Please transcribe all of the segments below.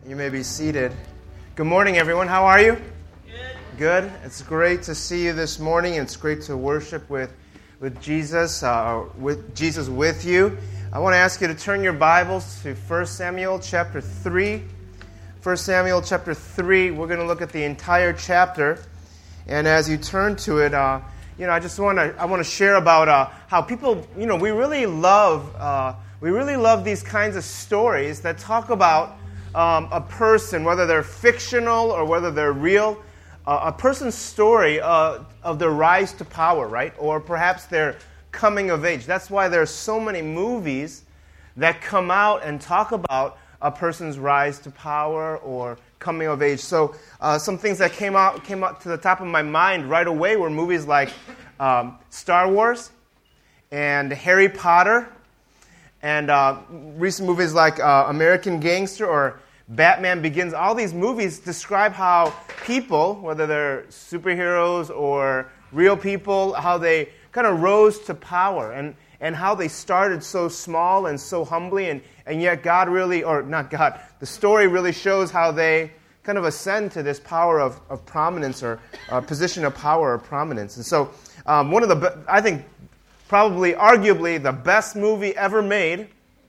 You may be seated. Good morning, everyone. How are you? Good. It's great to see you this morning. It's great to worship with Jesus, with you. I want to ask you to turn your Bibles to 1 Samuel chapter 3. 1 Samuel chapter 3, we're going to look at the entire chapter. And as you turn to it, I want to share about how people, we really love these kinds of stories that talk about a person, whether they're fictional or whether they're real, a person's story of their rise to power, right? Or perhaps their coming of age. That's why there are so many movies that come out and talk about a person's rise to power or coming of age. So some things that came up to the top of my mind right away were movies like Star Wars and Harry Potter, and recent movies like American Gangster or Batman Begins. All these movies describe how people, whether they're superheroes or real people, how they kind of rose to power and how they started so small and so humbly, and yet God really, or not God, the story really shows how they kind of ascend to this power of prominence or position of power or prominence. And so one of the, I think, probably, arguably, the best movie ever made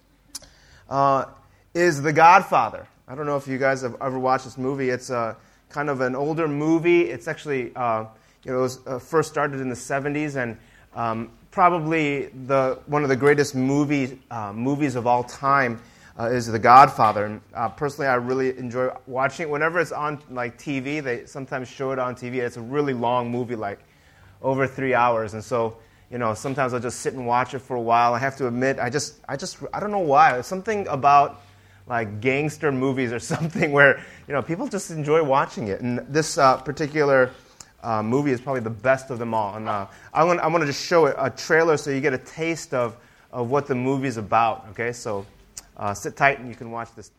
is The Godfather. I don't know if you guys have ever watched this movie. It's kind of an older movie. It's actually, it was first started in the 70s, and probably one of the greatest movies of all time is The Godfather. And personally, I really enjoy watching it. Whenever it's on like TV, they sometimes show it on TV. It's a really long movie, like over 3 hours, and so. Sometimes I'll just sit and watch it for a while. I have to admit, I don't know why. There's something about like gangster movies or something where, people just enjoy watching it. And this particular movie is probably the best of them all. And I want to just show a trailer so you get a taste of what the movie's about. Okay, so sit tight and you can watch this.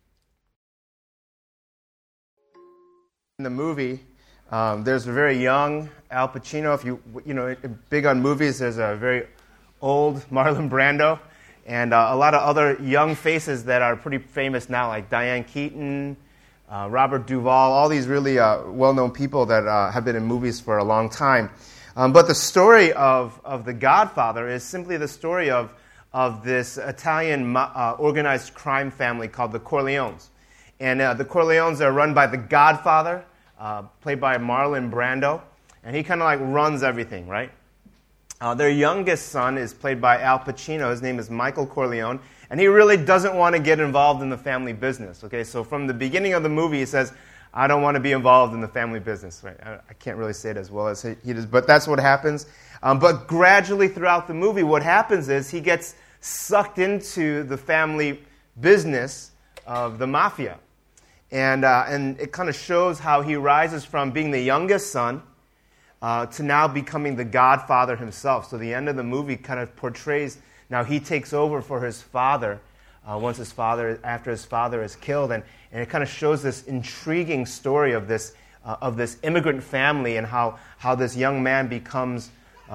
In the movie, there's a very young Al Pacino. If you big on movies, there's a very old Marlon Brando, and a lot of other young faces that are pretty famous now, like Diane Keaton, Robert Duvall, all these really well-known people that have been in movies for a long time. But the story of The Godfather is simply the story of this Italian organized crime family called the Corleones. And the Corleones are run by the Godfather, played by Marlon Brando, and he kind of like runs everything, right? Their youngest son is played by Al Pacino. His name is Michael Corleone, and he really doesn't want to get involved in the family business. Okay, so from the beginning of the movie, he says, "I don't want to be involved in the family business." Right? I can't really say it as well as he does, but that's what happens. But gradually throughout the movie, what happens is he gets sucked into the family business of the mafia. And it kind of shows how he rises from being the youngest son to now becoming the godfather himself. So the end of the movie kind of portrays now he takes over for his father after his father is killed, and it kind of shows this intriguing story of this immigrant family and how this young man becomes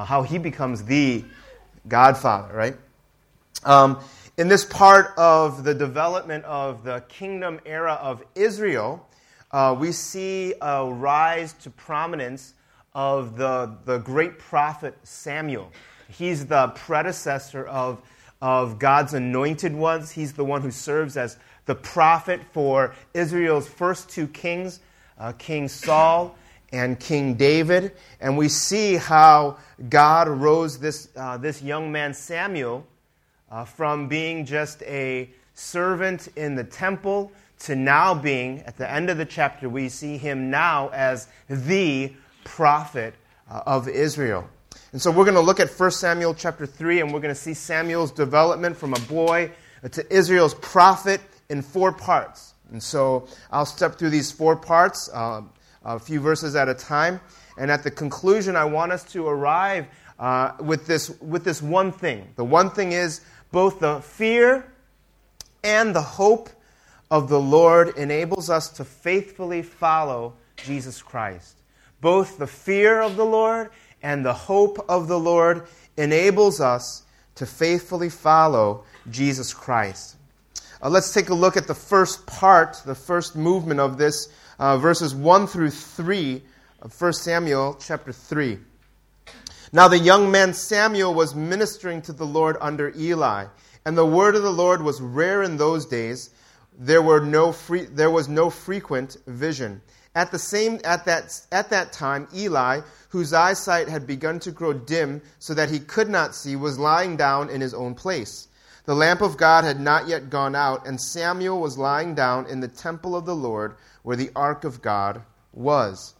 the godfather, right? In this part of the development of the kingdom era of Israel, we see a rise to prominence of the great prophet Samuel. He's the predecessor of God's anointed ones. He's the one who serves as the prophet for Israel's first two kings, King Saul and King David. And we see how God rose this young man Samuel from being just a servant in the temple to now being, at the end of the chapter, we see him now as the prophet of Israel. And so we're going to look at 1 Samuel chapter 3, and we're going to see Samuel's development from a boy to Israel's prophet in 4 parts. And so I'll step through these 4 parts, a few verses at a time. And at the conclusion, I want us to arrive with this one thing. The one thing is both the fear and the hope of the Lord enables us to faithfully follow Jesus Christ. Both the fear of the Lord and the hope of the Lord enables us to faithfully follow Jesus Christ. Let's take a look at the first part, the first movement of this, verses 1 through 3 of 1 Samuel chapter 3. Now the young man Samuel was ministering to the Lord under Eli, and the word of the Lord was rare in those days. There was no frequent vision. At that time, Eli, whose eyesight had begun to grow dim so that he could not see, was lying down in his own place. The lamp of God had not yet gone out, and Samuel was lying down in the temple of the Lord, where the ark of God was.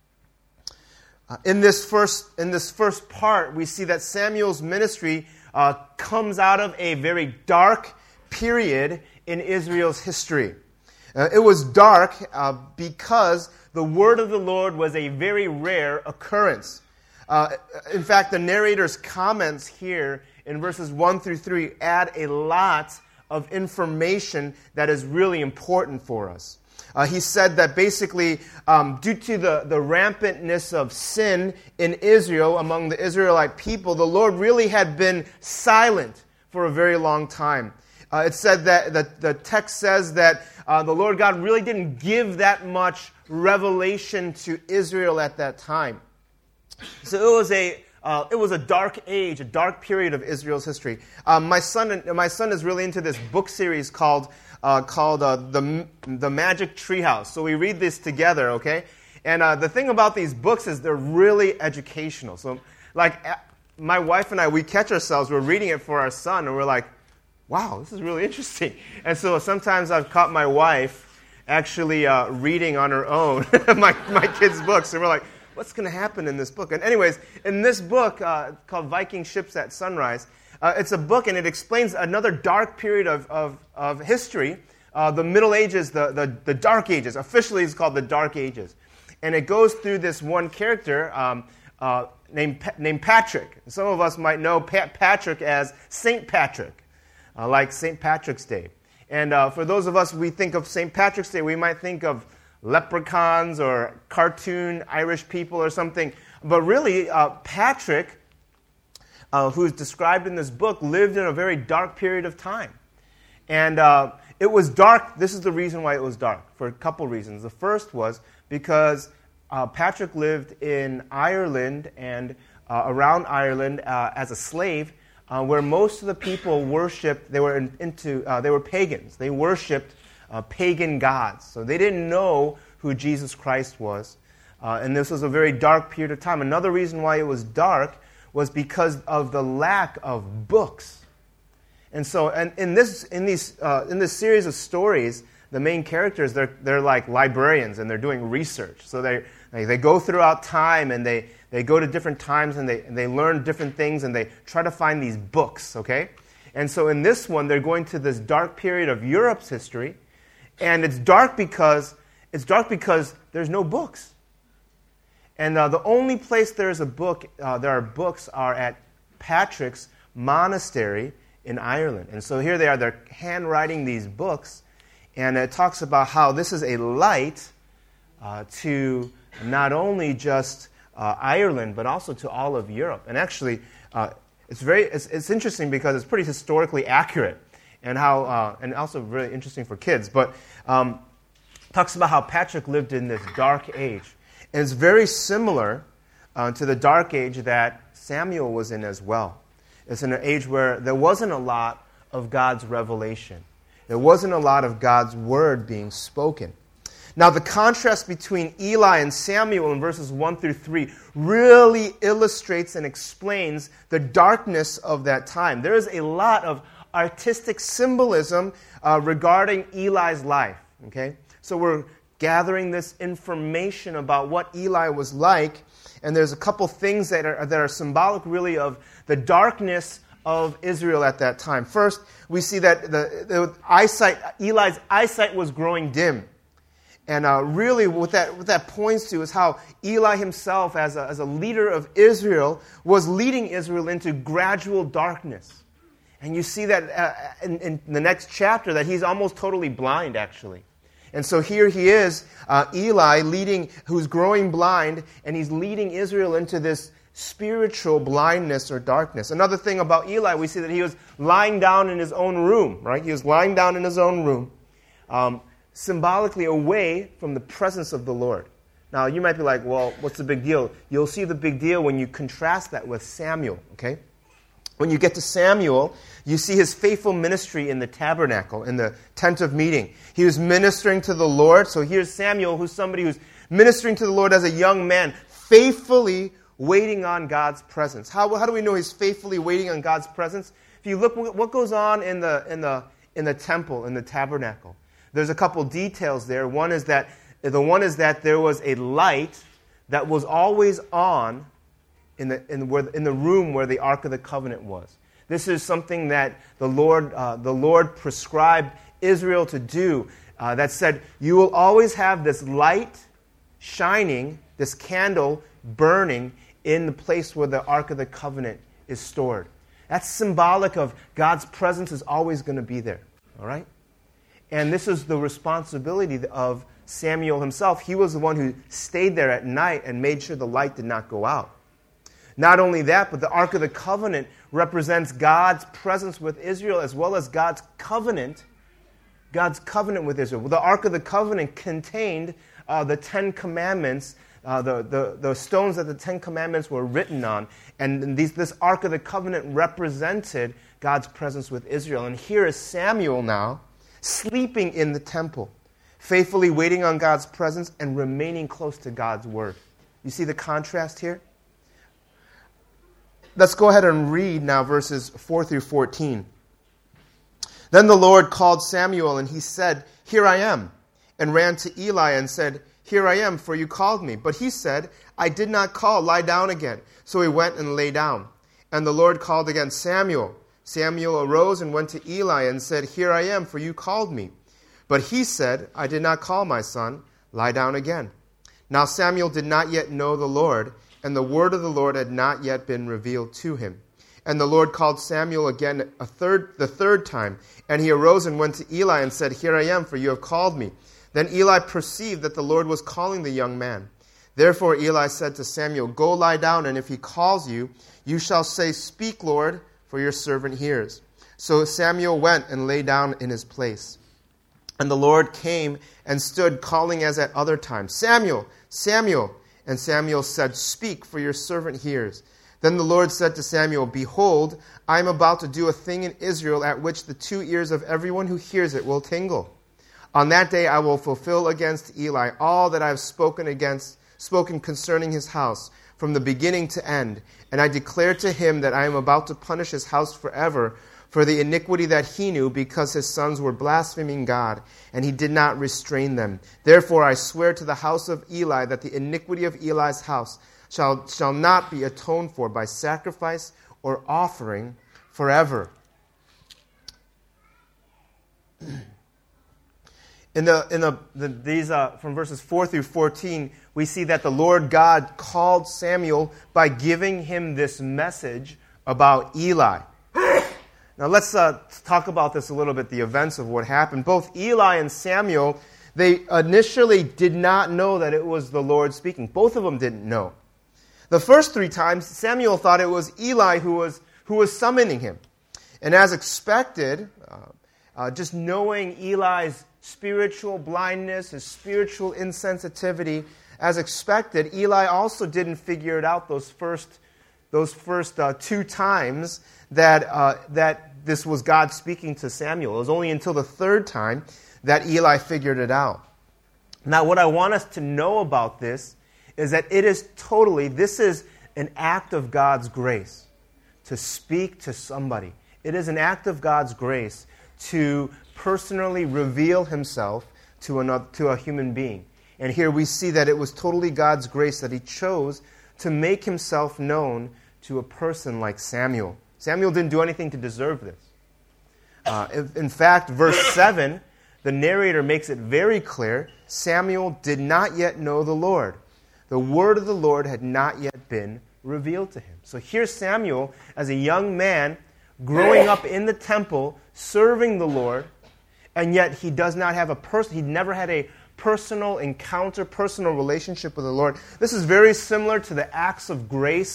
In this first part, we see that Samuel's ministry comes out of a very dark period in Israel's history. It was dark because the word of the Lord was a very rare occurrence. In fact, the narrator's comments here in verses 1 through 3 add a lot of information that is really important for us. He said that basically, due to the rampantness of sin in Israel, among the Israelite people, the Lord really had been silent for a very long time. It said that the text says that the Lord God really didn't give that much revelation to Israel at that time. So it was a dark age, a dark period of Israel's history. My son is really into this book series called the Magic Treehouse. So we read this together, okay? And the thing about these books is they're really educational. So, like, my wife and I, we catch ourselves, we're reading it for our son, and we're like, wow, this is really interesting. And so sometimes I've caught my wife actually reading on her own my kids' books, and we're like, what's going to happen in this book? And anyways, in this book called Viking Ships at Sunrise, it's a book, and it explains another dark period of history, the Middle Ages, the Dark Ages. Officially, it's called the Dark Ages. And it goes through this one character named Patrick. Some of us might know Patrick as St. Patrick, like St. Patrick's Day. And for those of us, we think of St. Patrick's Day, we might think of leprechauns or cartoon Irish people or something. But really, Patrick, who is described in this book, lived in a very dark period of time. And it was dark. This is the reason why it was dark, for a couple reasons. The first was because Patrick lived in Ireland and around Ireland as a slave, where most of the people worshipped. They were pagans. They worshipped pagan gods. So they didn't know who Jesus Christ was. And this was a very dark period of time. Another reason why it was dark was because of the lack of books. And so, in this series of stories, the main characters, they're like librarians, and they're doing research. So they go throughout time, and they go to different times, and they learn different things, and they try to find these books, okay? And so in this one, they're going to this dark period of Europe's history, and it's dark because there's no books. And the only place there are books are at Patrick's monastery in Ireland. And so here they are, they're handwriting these books, and it talks about how this is a light to not only just Ireland, but also to all of Europe. And actually, it's interesting because it's pretty historically accurate, and and also really interesting for kids. But talks about how Patrick lived in this dark age. And it's very similar to the dark age that Samuel was in as well. It's in an age where there wasn't a lot of God's revelation. There wasn't a lot of God's word being spoken. Now, the contrast between Eli and Samuel in verses 1 through 3 really illustrates and explains the darkness of that time. There is a lot of artistic symbolism regarding Eli's life. Okay, so we're gathering this information about what Eli was like, and there's a couple things that are symbolic, really, of the darkness of Israel at that time. First, we see that Eli's eyesight was growing dim. And really what that points to is how Eli himself, as a leader of Israel, was leading Israel into gradual darkness. And you see that in the next chapter, that he's almost totally blind, actually. And so here he is, Eli, who's growing blind, and he's leading Israel into this spiritual blindness or darkness. Another thing about Eli, we see that he was lying down in his own room, right? He was lying down in his own room, symbolically away from the presence of the Lord. Now, you might be like, well, what's the big deal? You'll see the big deal when you contrast that with Samuel, okay? When you get to Samuel, you see his faithful ministry in the tabernacle, in the tent of meeting. He was ministering to the Lord. So here's Samuel, who's somebody who's ministering to the Lord as a young man, faithfully waiting on God's presence. How do we know he's faithfully waiting on God's presence? If you look what goes on in the temple, in the tabernacle, there's a couple details there. One is that there was a light that was always on in the room where the Ark of the Covenant was. This is something that the Lord prescribed Israel to do. That said, you will always have this light shining, this candle burning in the place where the Ark of the Covenant is stored. That's symbolic of God's presence is always going to be there. All right? And this is the responsibility of Samuel himself. He was the one who stayed there at night and made sure the light did not go out. Not only that, but the Ark of the Covenant represents God's presence with Israel as well as God's covenant with Israel. The Ark of the Covenant contained the Ten Commandments, the stones that the Ten Commandments were written on. And this Ark of the Covenant represented God's presence with Israel. And here is Samuel now, sleeping in the temple, faithfully waiting on God's presence and remaining close to God's word. You see the contrast here? Let's go ahead and read now verses 4 through 14. Then the Lord called Samuel, and he said, "Here I am," and ran to Eli and said, "Here I am, for you called me." But he said, "I did not call, lie down again." So he went and lay down. And the Lord called again, "Samuel." Samuel arose and went to Eli and said, "Here I am, for you called me." But he said, "I did not call, my son, lie down again." Now Samuel did not yet know the Lord, and the word of the Lord had not yet been revealed to him. And the Lord called Samuel again the third time, and he arose and went to Eli and said, "Here I am, for you have called me." Then Eli perceived that the Lord was calling the young man. Therefore Eli said to Samuel, "Go lie down, and if he calls you, you shall say, 'Speak, Lord, for your servant hears.'" So Samuel went and lay down in his place. And the Lord came and stood, calling as at other times, "Samuel, Samuel." And Samuel said, "Speak, for your servant hears." Then the Lord said to Samuel, "Behold, I am about to do a thing in Israel at which the 2 ears of everyone who hears it will tingle. On that day I will fulfill against Eli all that I have spoken concerning his house, from the beginning to end. And I declare to him that I am about to punish his house forever for the iniquity that he knew, because his sons were blaspheming God, and he did not restrain them. Therefore I swear to the house of Eli that the iniquity of Eli's house shall not be atoned for by sacrifice or offering forever." From verses 4 through 14, we see that the Lord God called Samuel by giving him this message about Eli. Now let's talk about this a little bit, the events of what happened. Both Eli and Samuel, they initially did not know that it was the Lord speaking. Both of them didn't know. The first 3 times, Samuel thought it was Eli who was summoning him. And as expected, just knowing Eli's spiritual blindness, his spiritual insensitivity, as expected, Eli also didn't figure it out those first 2 times that this was God speaking to Samuel. It was only until the 3rd time that Eli figured it out. Now, what I want us to know about this is that this is an act of God's grace to speak to somebody. It is an act of God's grace to personally reveal himself to a human being. And here we see that it was totally God's grace that he chose to make himself known to a person like Samuel. Samuel didn't do anything to deserve this. In fact, verse 7, the narrator makes it very clear, Samuel did not yet know the Lord. The word of the Lord had not yet been revealed to him. So here's Samuel as a young man growing up in the temple, serving the Lord, and yet he does not have he never had a personal encounter, personal relationship with the Lord. This is very similar to the acts of grace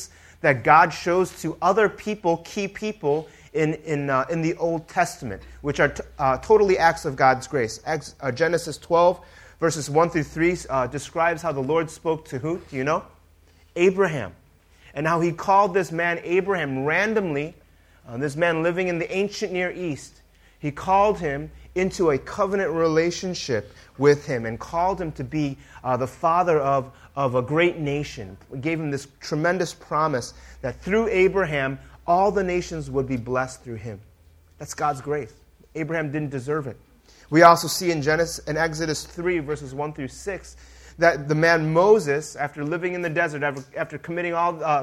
that God shows to other people, key people in the Old Testament, which are totally acts of God's grace. Genesis 12, verses 1 through 3 describes how the Lord spoke to who? Do you know? Abraham. And how he called this man Abraham randomly, this man living in the ancient Near East. He called him into a covenant relationship with him and called him to be the father of a great nation. He gave him this tremendous promise that through Abraham, all the nations would be blessed through him. That's God's grace. Abraham didn't deserve it. We also see in Exodus 3, verses 1 through 6, that the man Moses, after living in the desert, after committing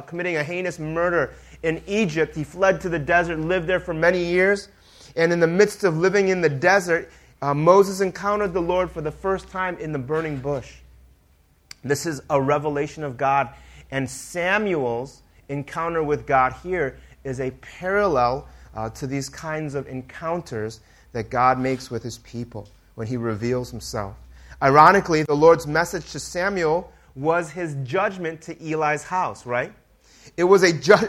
a heinous murder in Egypt, he fled to the desert and lived there for many years. And in the midst of living in the desert, Moses encountered the Lord for the first time in the burning bush. This is a revelation of God. And Samuel's encounter with God here is a parallel to these kinds of encounters that God makes with his people when he reveals himself. Ironically, the Lord's message to Samuel was his judgment to Eli's house, right? It was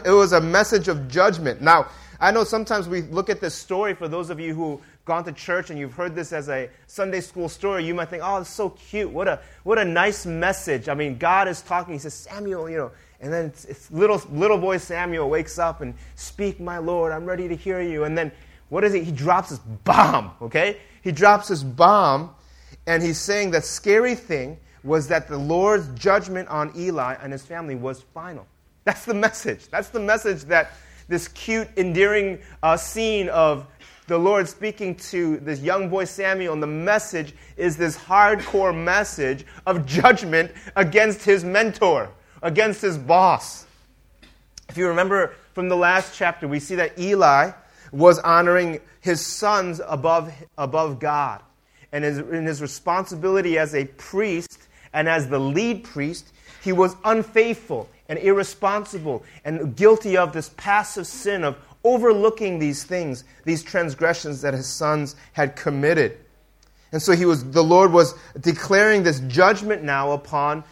a message of judgment. Now, I know sometimes we look at this story, for those of you who've gone to church and you've heard this as a Sunday school story, you might think, oh, it's so cute. What a nice message. I mean, God is talking. He says, Samuel, and then it's little boy Samuel wakes up and, speak, my Lord, I'm ready to hear you. And then what is it? He drops this bomb, okay? He drops this bomb, and he's saying that scary thing was that the Lord's judgment on Eli and his family was final. That's the message. That's the message that this cute, endearing scene of the Lord speaking to this young boy Samuel, and the message is this hardcore message of judgment against his mentor, against his boss. If you remember from the last chapter, we see that Eli was honoring his sons above God. And in his responsibility as a priest and as the lead priest, he was unfaithful and irresponsible and guilty of this passive sin of overlooking these things, these transgressions that his sons had committed. And so the Lord was declaring this judgment now upon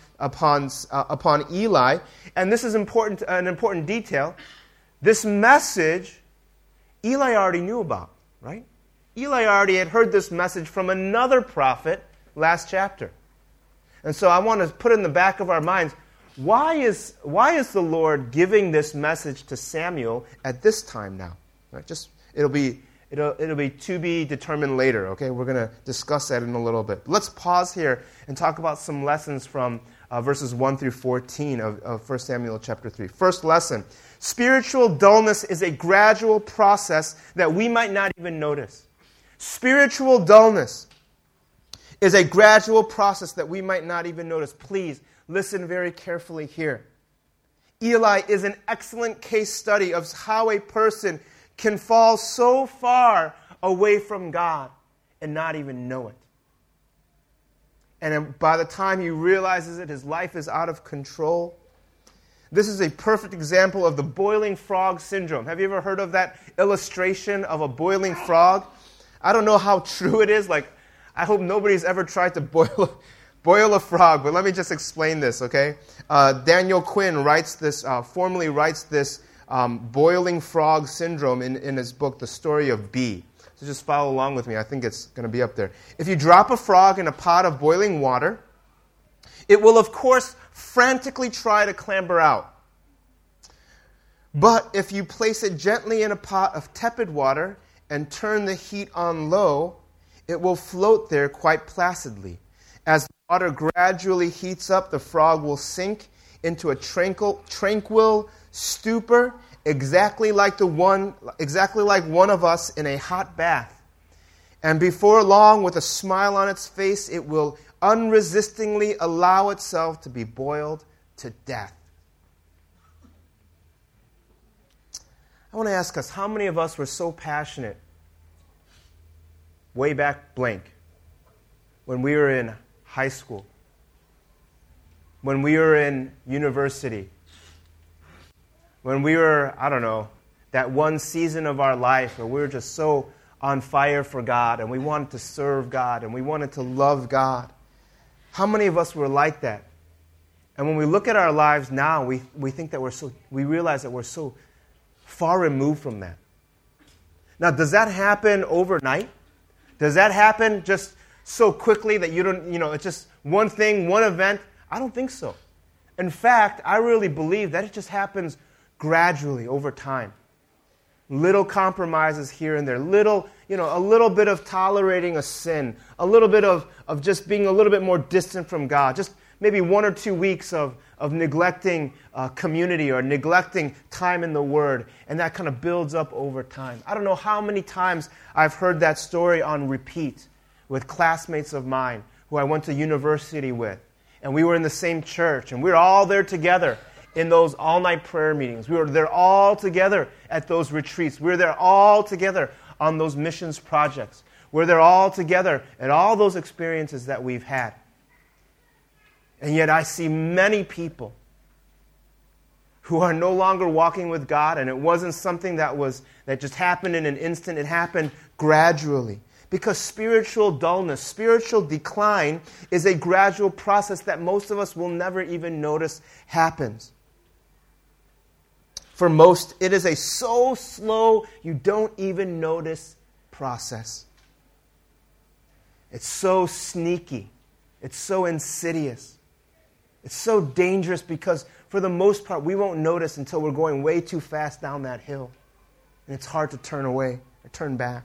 Eli. And this is an important detail. This message, Eli already knew about, right? Eli already had heard this message from another prophet last chapter. And so I want to put in the back of our minds, why is the Lord giving this message to Samuel at this time now? Right? It'll be to be determined later. Okay, we're going to discuss that in a little bit. Let's pause here and talk about some lessons from verses 1 through 14 of 1 Samuel chapter 3. First lesson: spiritual dullness is a gradual process that we might not even notice. Spiritual dullness is a gradual process that we might not even notice. Please listen very carefully here. Eli is an excellent case study of how a person can fall so far away from God and not even know it. And by the time he realizes it, his life is out of control. This is a perfect example of the boiling frog syndrome. Have you ever heard of that illustration of a boiling frog? I don't know how true it is. I hope nobody's ever tried to boil a frog, but let me just explain this, okay? Daniel Quinn formally writes this boiling frog syndrome in his book, The Story of Bee. So just follow along with me. I think it's going to be up there. If you drop a frog in a pot of boiling water, it will, of course, frantically try to clamber out. But if you place it gently in a pot of tepid water and turn the heat on low, it will float there quite placidly. As the water gradually heats up, the frog will sink into a tranquil stupor, exactly like one of us in a hot bath. And before long, with a smile on its face, it will unresistingly allow itself to be boiled to death. I want to ask us, how many of us were so passionate way back blank when we were in high school, when we were in university, when we were, that one season of our life where we were just so on fire for God and we wanted to serve God and we wanted to love God? How many of us were like that? And when we look at our lives now, we think that we realize that we're so far removed from that. Now, does that happen overnight? Does that happen just so quickly that you don't, it's just one thing, one event? I don't think so. In fact, I really believe that it just happens gradually over time. Little compromises here and there, a little bit of tolerating a sin, a little bit of just being a little bit more distant from God, just maybe 1 or 2 weeks of neglecting community or neglecting time in the Word, and that kind of builds up over time. I don't know how many times I've heard that story on repeat with classmates of mine who I went to university with, and we were in the same church, and we were all there together in those all-night prayer meetings. We were there all together at those retreats. We were there all together on those missions projects. We're there all together at all those experiences that we've had. And yet I see many people who are no longer walking with God, and it wasn't something that just happened in an instant. It happened gradually. Because spiritual dullness, spiritual decline is a gradual process that most of us will never even notice happens. For most, it is a so slow, you don't even notice process. It's so sneaky. It's so insidious. It's so dangerous because, for the most part, we won't notice until we're going way too fast down that hill. And it's hard to turn away or turn back.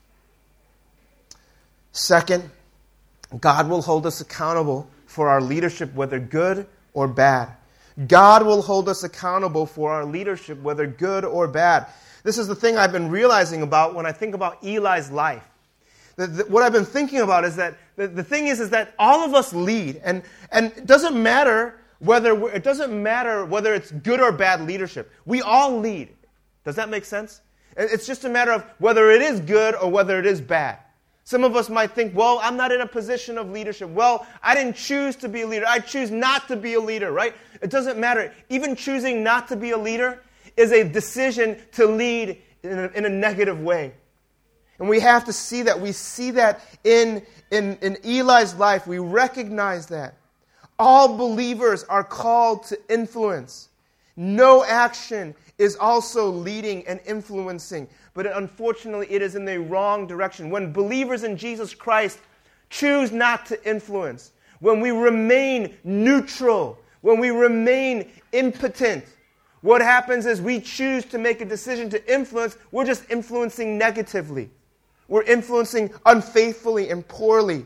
Second, God will hold us accountable for our leadership, whether good or bad. God will hold us accountable for our leadership, whether good or bad. This is the thing I've been realizing about when I think about Eli's life. What I've been thinking about is that the thing is that all of us lead, and it doesn't matter whether it's good or bad leadership. We all lead. Does that make sense? It's just a matter of whether it is good or whether it is bad. Some of us might think, well, I'm not in a position of leadership. Well, I didn't choose to be a leader. I choose not to be a leader, right? It doesn't matter. Even choosing not to be a leader is a decision to lead in a negative way. And we have to see that. We see that in Eli's life. We recognize that. All believers are called to influence. No action is also leading and influencing. But unfortunately, it is in the wrong direction. When believers in Jesus Christ choose not to influence, when we remain neutral, when we remain impotent, what happens is we choose to make a decision to influence. We're just influencing negatively. We're influencing unfaithfully and poorly.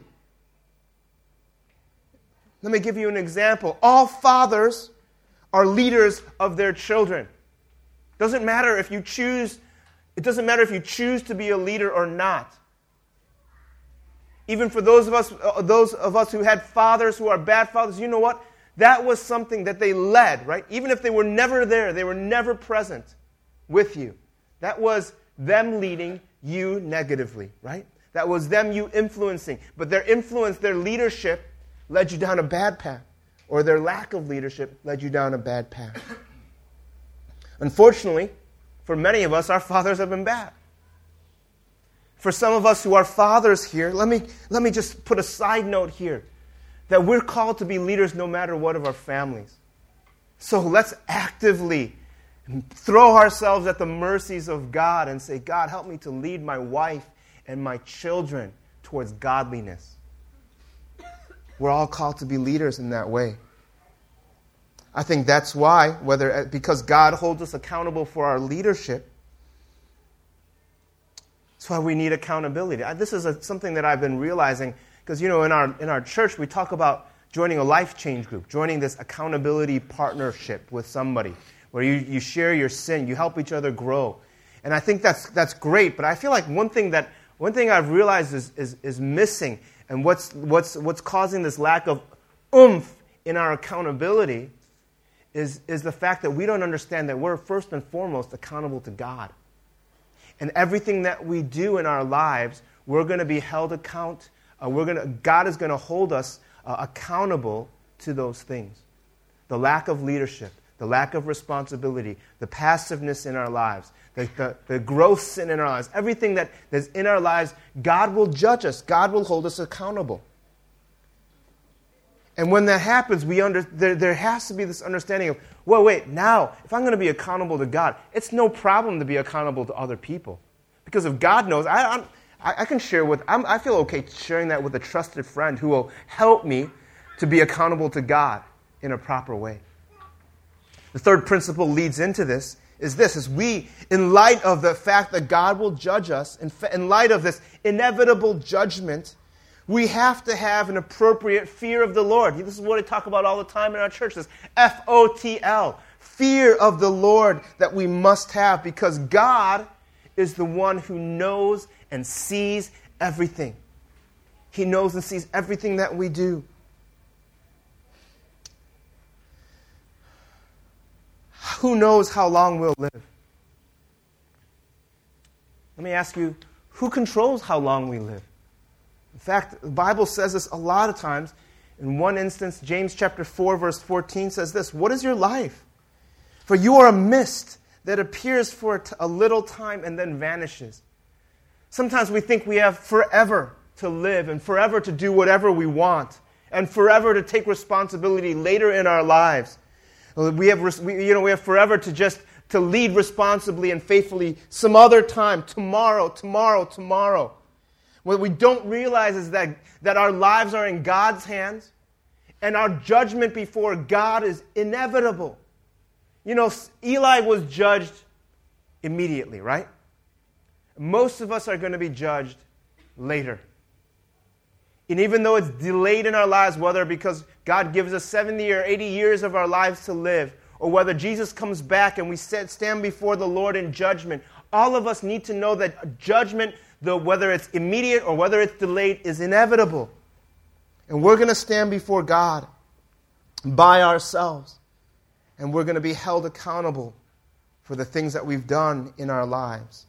Let me give you an example. All fathers are leaders of their children. It doesn't matter if you choose to be a leader or not. Even for those of us who had fathers who are bad fathers, you know what? That was something that they led, right? Even if they were never there, they were never present with you. That was them leading you negatively, right? That was them you influencing. But their influence, their leadership, led you down a bad path. Or their lack of leadership led you down a bad path. Unfortunately, for many of us, our fathers have been bad. For some of us who are fathers here, let me just put a side note here, that we're called to be leaders no matter what of our families. So let's actively throw ourselves at the mercies of God and say, God, help me to lead my wife and my children towards godliness. We're all called to be leaders in that way. I think that's why, because God holds us accountable for our leadership, that's why we need accountability. This is something that I've been realizing, because in our church we talk about joining a life change group, joining this accountability partnership with somebody, where you share your sin, you help each other grow, and I think that's great. But I feel like one thing I've realized is missing, and what's causing this lack of oomph in our accountability is the fact that we don't understand that we're first and foremost accountable to God. And everything that we do in our lives, we're going to be held account. God is going to hold us accountable to those things. The lack of leadership, the lack of responsibility, the passiveness in our lives, the gross sin in our lives, everything that is in our lives, God will judge us. God will hold us accountable. And when that happens, there has to be this understanding of, well, wait, now, if I'm going to be accountable to God, it's no problem to be accountable to other people. Because if God knows, I can share I feel okay sharing that with a trusted friend who will help me to be accountable to God in a proper way. The third principle leads into this, is we, in light of the fact that God will judge us, in light of this inevitable judgment, we have to have an appropriate fear of the Lord. This is what I talk about all the time in our church, this FOTL, fear of the Lord that we must have, because God is the one who knows and sees everything. He knows and sees everything that we do. Who knows how long we'll live? Let me ask you, who controls how long we live? In fact, the Bible says this a lot of times. In one instance, James chapter 4, verse 14 says this, "What is your life? For you are a mist that appears for a little time and then vanishes." Sometimes we think we have forever to live and forever to do whatever we want and forever to take responsibility later in our lives. We have forever to lead responsibly and faithfully some other time, tomorrow. What we don't realize is that our lives are in God's hands and our judgment before God is inevitable. Eli was judged immediately, right? Most of us are going to be judged later. And even though it's delayed in our lives, whether because God gives us 70 or 80 years of our lives to live, or whether Jesus comes back and we stand before the Lord in judgment, all of us need to know that judgment, whether it's immediate or whether it's delayed, is inevitable. And we're going to stand before God by ourselves. And we're going to be held accountable for the things that we've done in our lives.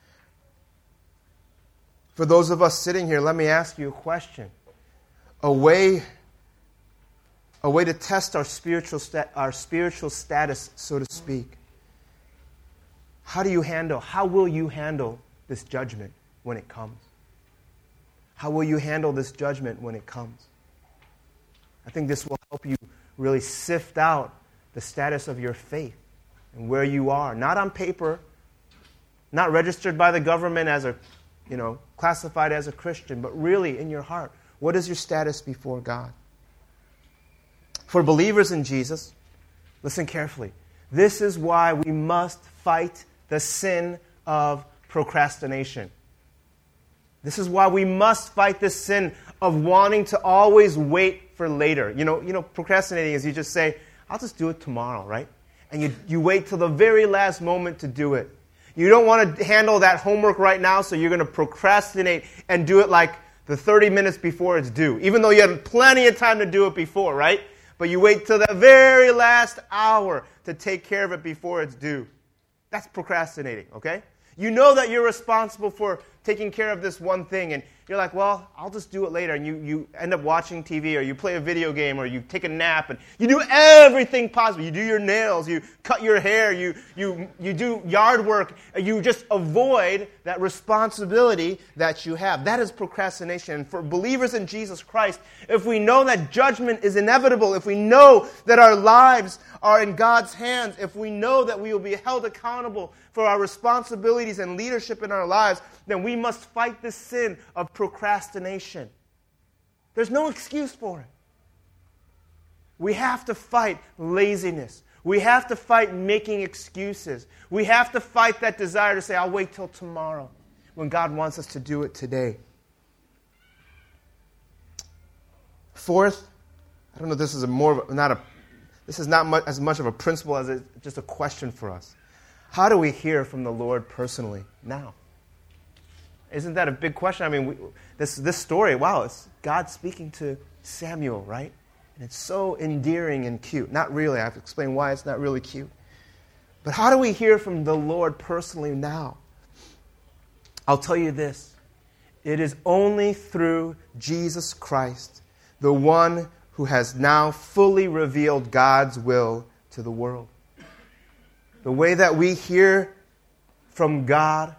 For those of us sitting here, let me ask you a question. A way to test our spiritual status, so to speak. How will you handle this judgment when it comes? How will you handle this judgment when it comes? I think this will help you really sift out the status of your faith and where you are. Not on paper, not registered by the government as classified as a Christian, but really in your heart. What is your status before God? For believers in Jesus, listen carefully. This is why we must fight the sin of procrastination. This is why we must fight the sin of wanting to always wait for later. Procrastinating is you just say, I'll just do it tomorrow, right? And you wait till the very last moment to do it. You don't want to handle that homework right now, so you're going to procrastinate and do it like the 30 minutes before it's due, even though you had plenty of time to do it before, right? But you wait till the very last hour to take care of it before it's due. That's procrastinating, okay? You know that you're responsible for taking care of this one thing, and you're like, well, I'll just do it later. And you end up watching TV, or you play a video game, or you take a nap, and you do everything possible. You do your nails, you cut your hair, you do yard work. You just avoid that responsibility that you have. That is procrastination. And for believers in Jesus Christ, if we know that judgment is inevitable, if we know that our lives are in God's hands, if we know that we will be held accountable for our responsibilities and leadership in our lives, then we must fight this sin of procrastination. There's no excuse for it. We have to fight laziness. We have to fight making excuses. We have to fight that desire to say, I'll wait till tomorrow, when God wants us to do it today. Fourth, I don't know if this is this is not as much of a principle as it's just a question for us. How do we hear from the Lord personally now? Isn't that a big question? I mean, this story, wow, it's God speaking to Samuel, right? And it's so endearing and cute. Not really. I have to explain why it's not really cute. But how do we hear from the Lord personally now? I'll tell you this. It is only through Jesus Christ, the one who has now fully revealed God's will to the world. The way that we hear from God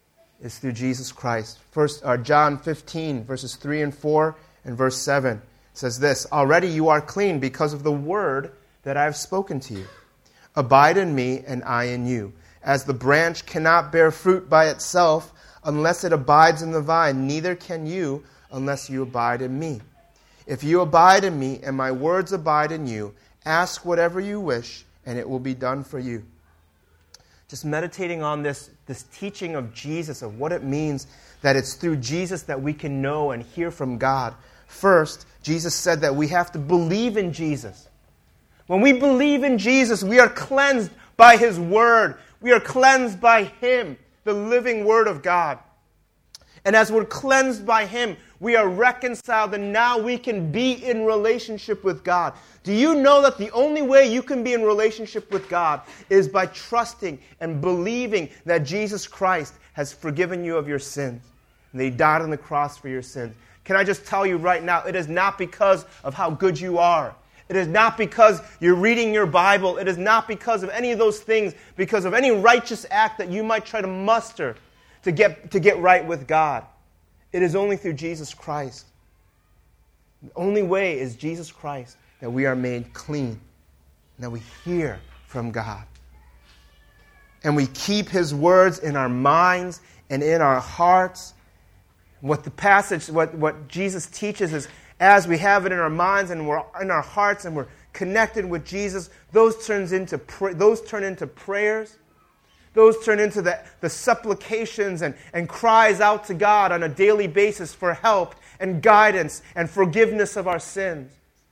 is through Jesus Christ. First, John 15, verses 3 and 4, and verse 7. says this, "Already you are clean because of the word that I have spoken to you. Abide in me and I in you. As the branch cannot bear fruit by itself unless it abides in the vine, neither can you unless you abide in me. If you abide in me and my words abide in you, ask whatever you wish and it will be done for you." Just meditating on this teaching of Jesus, of what it means that it's through Jesus that we can know and hear from God. First, Jesus said that we have to believe in Jesus. When we believe in Jesus, we are cleansed by His Word. We are cleansed by Him, the living Word of God. And as we're cleansed by Him, we are reconciled, and now we can be in relationship with God. Do you know that the only way you can be in relationship with God is by trusting and believing that Jesus Christ has forgiven you of your sins, and that He died on the cross for your sins? Can I just tell you right now, it is not because of how good you are. It is not because you're reading your Bible. It is not because of any of those things, because of any righteous act that you might try to muster to get right with God. It is only through Jesus Christ. The only way is Jesus Christ that we are made clean, that we hear from God. And we keep His words in our minds and in our hearts. What Jesus teaches is, as we have it in our minds and we're in our hearts and we're connected with Jesus, those turn into prayers. Those turn into the supplications and cries out to God on a daily basis for help and guidance and forgiveness of our sins.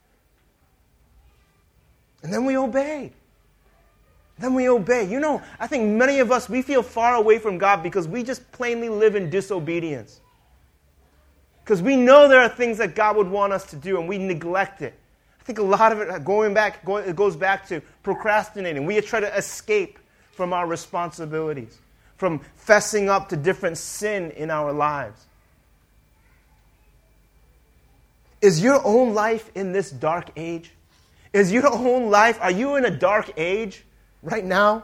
And then we obey. You know, I think many of us, we feel far away from God because we just plainly live in disobedience. Because we know there are things that God would want us to do and we neglect it. I think a lot of it it goes back to procrastinating. We try to escape from our responsibilities, from fessing up to different sin in our lives. Is your own life in this dark age? Is your own life, are you in a dark age right now?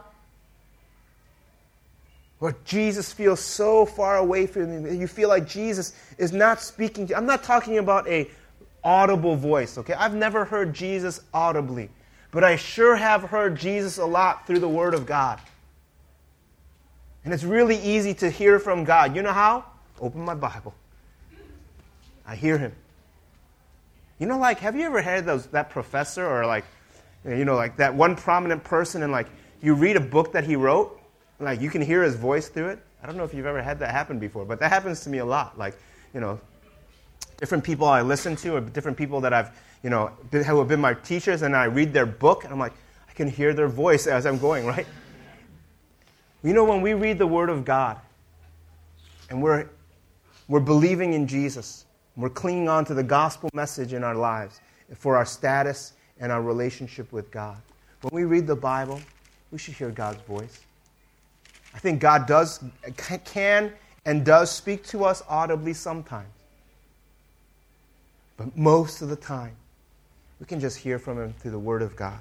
Where Jesus feels so far away from you. You feel like Jesus is not speaking to you. I'm not talking about an audible voice, okay? I've never heard Jesus audibly. But I sure have heard Jesus a lot through the Word of God. And it's really easy to hear from God. You know how? Open my Bible. I hear Him. You know, like, have you ever had that professor or like that one prominent person and like you read a book that he wrote? Like, you can hear his voice through it. I don't know if you've ever had that happen before, but that happens to me a lot. Like, different people I listen to or different people that I've, who have been my teachers, and I read their book, and I'm like, I can hear their voice as I'm going, right? When we read the Word of God, and we're believing in Jesus, we're clinging on to the gospel message in our lives for our status and our relationship with God. When we read the Bible, we should hear God's voice. I think God can and does speak to us audibly sometimes. But most of the time, we can just hear from Him through the Word of God.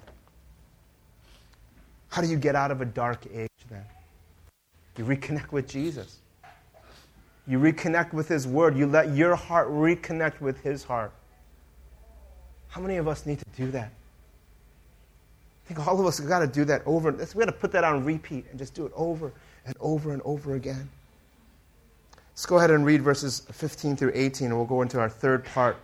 How do you get out of a dark age then? You reconnect with Jesus. You reconnect with His Word. You let your heart reconnect with His heart. How many of us need to do that? I think all of us have got to do that over. We've got to put that on repeat and just do it over and over and over again. Let's go ahead and read verses 15 through 18, and we'll go into our third part.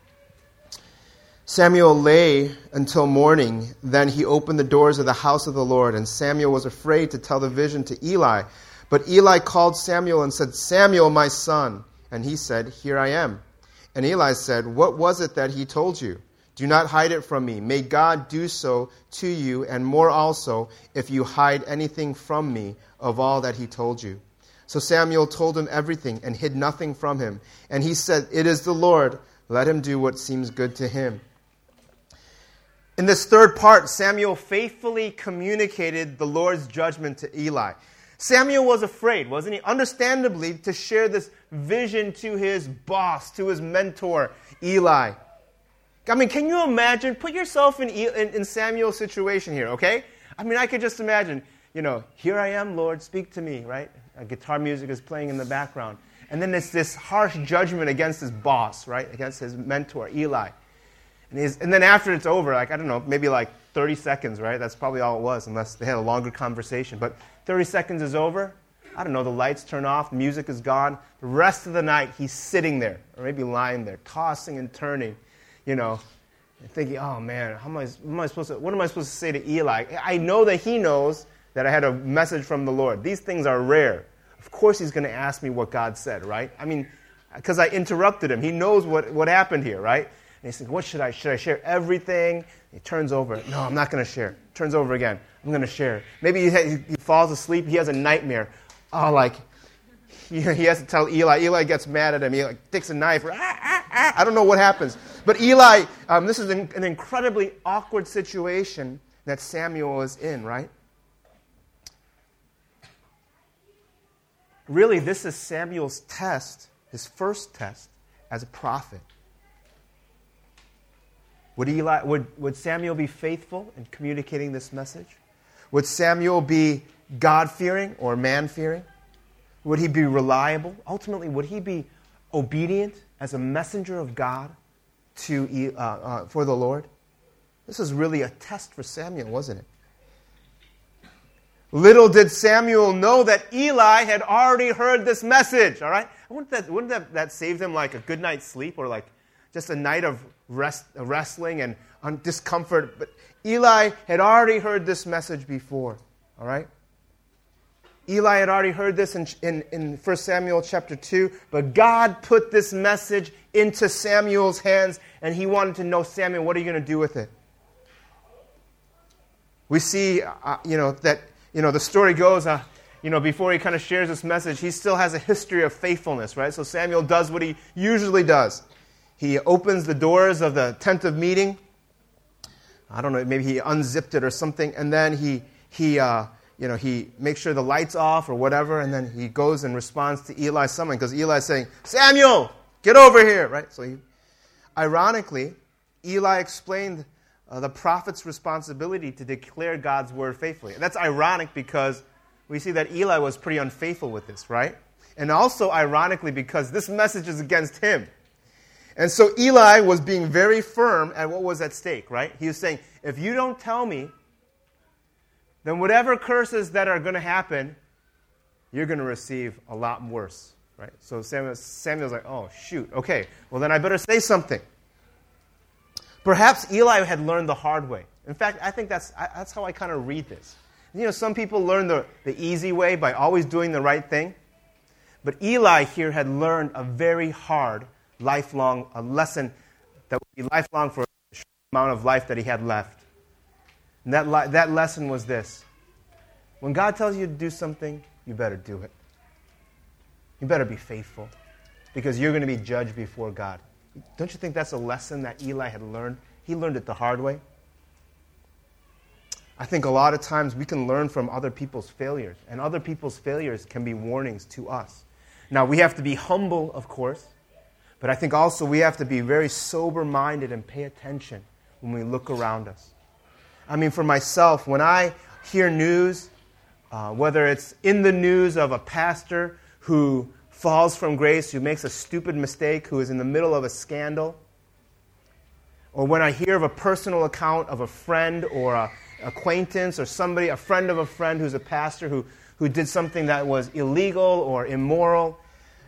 Samuel lay until morning. Then he opened the doors of the house of the Lord, and Samuel was afraid to tell the vision to Eli. But Eli called Samuel and said, "Samuel, my son." And he said, "Here I am." And Eli said, "What was it that he told you? Do not hide it from me. May God do so to you, and more also, if you hide anything from me of all that he told you." So Samuel told him everything and hid nothing from him. And he said, "It is the Lord. Let him do what seems good to him." In this third part, Samuel faithfully communicated the Lord's judgment to Eli. Samuel was afraid, wasn't he? Understandably, to share this vision to his boss, to his mentor, Eli. I mean, can you imagine? Put yourself in Samuel's situation here, okay? I mean, I could just imagine, "Here I am, Lord, speak to me," right? Guitar music is playing in the background. And then it's this harsh judgment against his boss, right? Against his mentor, Eli. And then after it's over, like, I don't know, maybe like 30 seconds, right? That's probably all it was, unless they had a longer conversation. But 30 seconds is over. I don't know, the lights turn off, the music is gone. The rest of the night, he's sitting there, or maybe lying there, tossing and turning, and thinking, oh man, what am I supposed to say to Eli? I know that he knows that I had a message from the Lord. These things are rare. Of course he's going to ask me what God said, right? I mean, because I interrupted him. He knows what happened here, right? And he's saying, what should I share everything? He turns over. No, I'm not going to share. Turns over again. I'm going to share. Maybe he falls asleep. He has a nightmare. Oh, like, he has to tell Eli. Eli gets mad at him. He takes a knife. I don't know what happens. But Eli, this is an incredibly awkward situation that Samuel is in, right? Really, this is Samuel's test, his first test as a prophet. Would Samuel be faithful in communicating this message? Would Samuel be God-fearing or man-fearing? Would he be reliable? Ultimately, would he be obedient as a messenger of God for the Lord? This is really a test for Samuel, wasn't it? Little did Samuel know that Eli had already heard this message, all right? Wouldn't that save him like a good night's sleep or like just a night of wrestling and discomfort? But Eli had already heard this message before, all right? Eli had already heard this in 1 Samuel chapter 2, but God put this message into Samuel's hands, and he wanted to know, Samuel, what are you going to do with it? We see, that, the story goes, before he kind of shares this message, he still has a history of faithfulness, right? So Samuel does what he usually does. He opens the doors of the tent of meeting. I don't know, maybe he unzipped it or something, and then he makes sure the light's off or whatever, and then he goes and responds to Eli's summons, because Eli's saying, Samuel, get over here, right? So ironically, Eli explained the prophet's responsibility to declare God's word faithfully. And that's ironic because we see that Eli was pretty unfaithful with this, right? And also ironically because this message is against him. And so Eli was being very firm at what was at stake, right? He was saying, if you don't tell me, then whatever curses that are going to happen, you're going to receive a lot worse, right? So Samuel's like, oh, shoot, okay, well then I better say something. Perhaps Eli had learned the hard way. In fact, I think that's how I kind of read this. Some people learn the easy way by always doing the right thing. But Eli here had learned a very hard, lifelong lesson that would be lifelong for the short amount of life that he had left. And that lesson was this. When God tells you to do something, you better do it. You better be faithful, because you're going to be judged before God. Don't you think that's a lesson that Eli had learned? He learned it the hard way. I think a lot of times we can learn from other people's failures, and other people's failures can be warnings to us. Now, we have to be humble, of course, but I think also we have to be very sober-minded and pay attention when we look around us. I mean, for myself, when I hear news, whether it's in the news of a pastor who falls from grace, who makes a stupid mistake, who is in the middle of a scandal, or when I hear of a personal account of a friend or an acquaintance or somebody, a friend of a friend who's a pastor who did something that was illegal or immoral,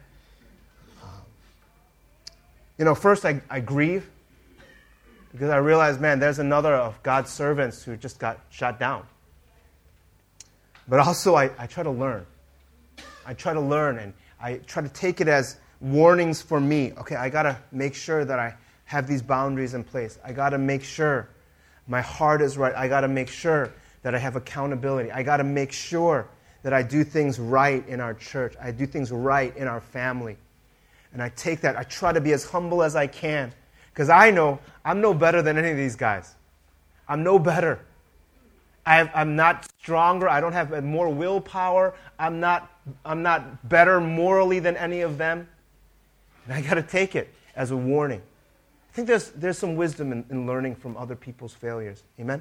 first I grieve, because I realize, man, there's another of God's servants who just got shot down. But also I try to learn. I try to learn, and I try to take it as warnings for me. Okay, I got to make sure that I have these boundaries in place. I got to make sure my heart is right. I got to make sure that I have accountability. I got to make sure that I do things right in our church. I do things right in our family. And I take that. I try to be as humble as I can, because I know I'm no better than any of these guys. I'm no better. I'm not stronger. I don't have more willpower. I'm not better morally than any of them. And I got to take it as a warning. I think there's some wisdom in learning from other people's failures. Amen?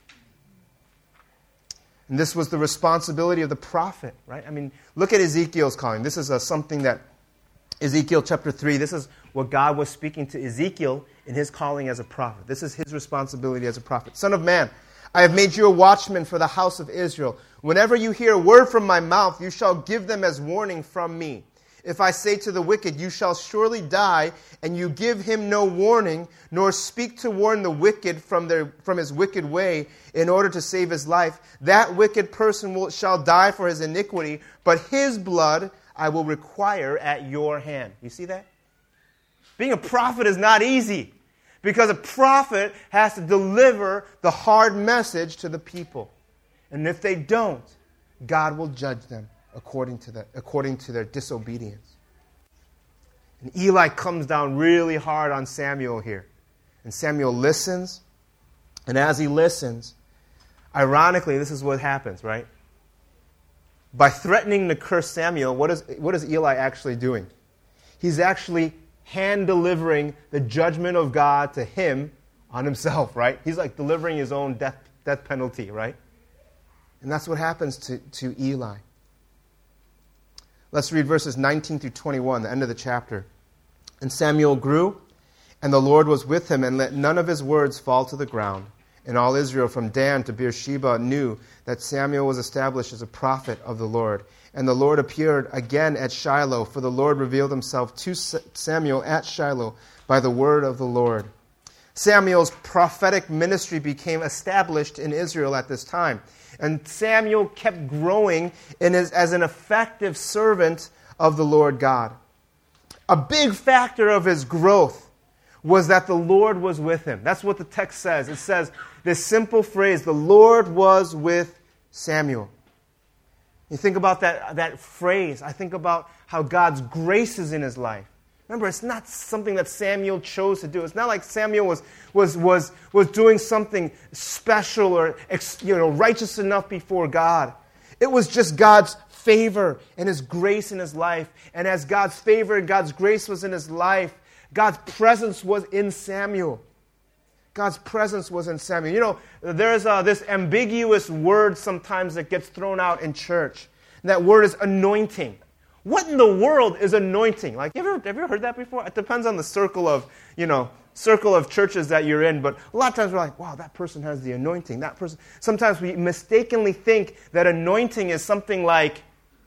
And this was the responsibility of the prophet, right? I mean, look at Ezekiel's calling. This is something that Ezekiel chapter 3, this is what God was speaking to Ezekiel in his calling as a prophet. This is his responsibility as a prophet. Son of man, I have made you a watchman for the house of Israel. Whenever you hear a word from my mouth, you shall give them as warning from me. If I say to the wicked, you shall surely die, and you give him no warning, nor speak to warn the wicked from his wicked way in order to save his life, that wicked person shall die for his iniquity, but his blood I will require at your hand. You see that? Being a prophet is not easy, because a prophet has to deliver the hard message to the people. And if they don't, God will judge them according to their disobedience. And Eli comes down really hard on Samuel here. And Samuel listens. And as he listens, ironically, this is what happens, right? By threatening to curse Samuel, what is Eli actually doing? He's actually hand-delivering the judgment of God to him on himself, right? He's like delivering his own death penalty, right? And that's what happens to Eli. Let's read verses 19 through 21, the end of the chapter. And Samuel grew, and the Lord was with him, and let none of his words fall to the ground. And all Israel from Dan to Beersheba knew that Samuel was established as a prophet of the Lord. And the Lord appeared again at Shiloh, for the Lord revealed himself to Samuel at Shiloh by the word of the Lord. Samuel's prophetic ministry became established in Israel at this time. And Samuel kept growing as an effective servant of the Lord God. A big factor of his growth was that the Lord was with him. That's what the text says. It says this simple phrase, the Lord was with Samuel. You think about that phrase. I think about how God's grace is in his life. Remember, it's not something that Samuel chose to do. It's not like Samuel was doing something special or righteous enough before God. It was just God's favor and his grace in his life. And as God's favor and God's grace was in his life, God's presence was in Samuel. God's presence was in Samuel. You know, there's this ambiguous word sometimes that gets thrown out in church. And that word is anointing. What in the world is anointing? Like, have you ever heard that before? It depends on the circle of churches that you're in. But a lot of times we're like, wow, that person has the anointing. That person. Sometimes we mistakenly think that anointing is something like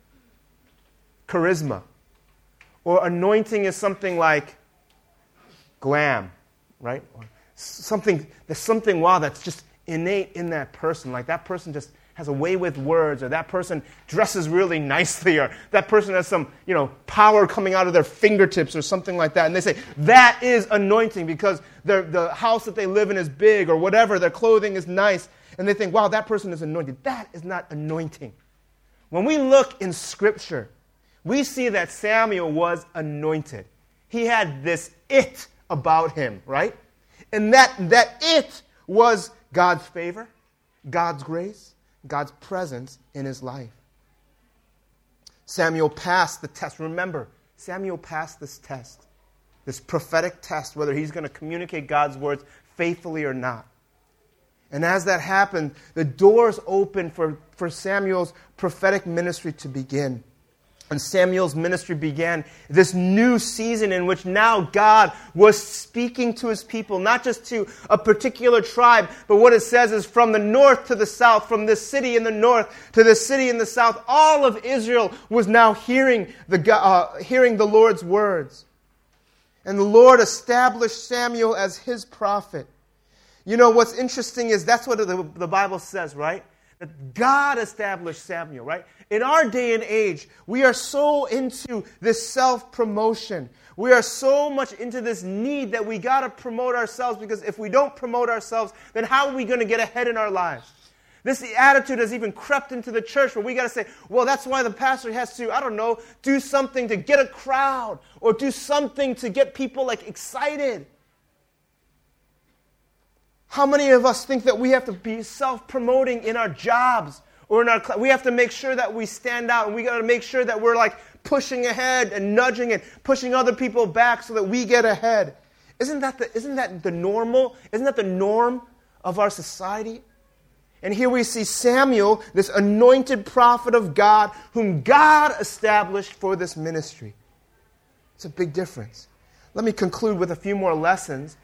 charisma. Or anointing is something like glam, right? Or there's something, wow, that's just innate in that person. Like that person just has a way with words, or that person dresses really nicely, or that person has some, power coming out of their fingertips or something like that. And they say, that is anointing because the house that they live in is big or whatever, their clothing is nice. And they think, wow, that person is anointed. That is not anointing. When we look in Scripture, we see that Samuel was anointed. He had this it about him, right? And that it was God's favor, God's grace, God's presence in his life. Samuel passed the test. Remember, Samuel passed this test, this prophetic test, whether he's going to communicate God's words faithfully or not. And as that happened, the doors opened for Samuel's prophetic ministry to begin. And Samuel's ministry began this new season in which now God was speaking to his people, not just to a particular tribe, but what it says is from the north to the south, from this city in the north to this city in the south, all of Israel was now hearing the Lord's words. And the Lord established Samuel as his prophet. You know, what's interesting is that's what the Bible says, right? That God established Samuel, right? In our day and age, we are so into this self-promotion. We are so much into this need that we got to promote ourselves, because if we don't promote ourselves, then how are we going to get ahead in our lives? This attitude has even crept into the church where we got to say, well, that's why the pastor has to, do something to get a crowd or do something to get people excited. How many of us think that we have to be self-promoting in our jobs or in our we have to make sure that we stand out, and we got to make sure that we're pushing ahead and nudging and pushing other people back so that we get ahead? Isn't that the normal? Isn't that the norm of our society? And here we see Samuel, this anointed prophet of God, whom God established for this ministry. It's a big difference. Let me conclude with a few more lessons